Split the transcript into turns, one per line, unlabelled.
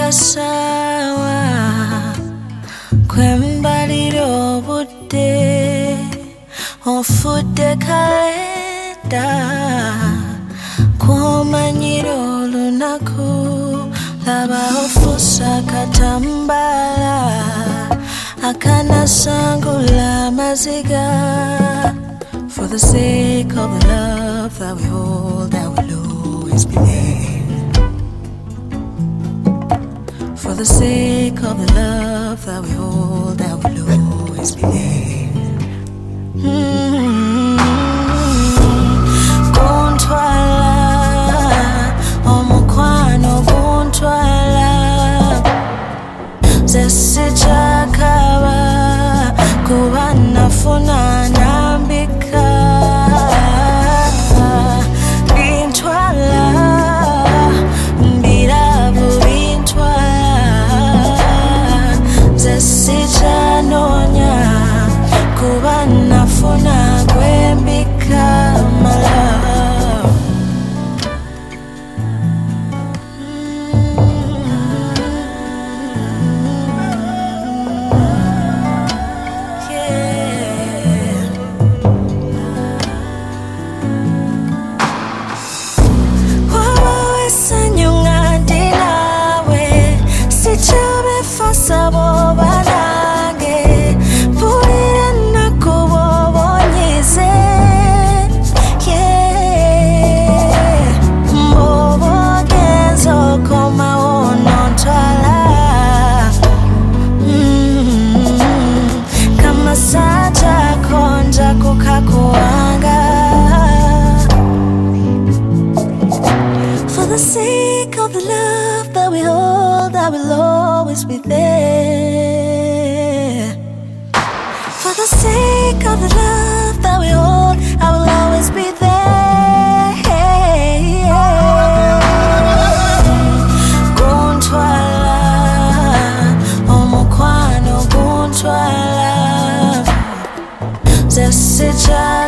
sawa kwembaliro budde ofudde kalenda kwomanyira olunaku laba ofuuse akatambala akanasangula amaziga. For the sake of the love that we hold, that will always be there. For the sake of the love that we hold, that will always be there. Guntwala, omukwano guntwala, nze sikyakaba kuba nafuna nambika. Bintwala, mbiravu bintwala, nze sikyanoonya kuba nafuna gwembika, my love. For the sake of the love that we hold, I will always be there. For the sake of the love that we hold, I will always be there. Guntwala, omukwano guntwala, nze sikyakaba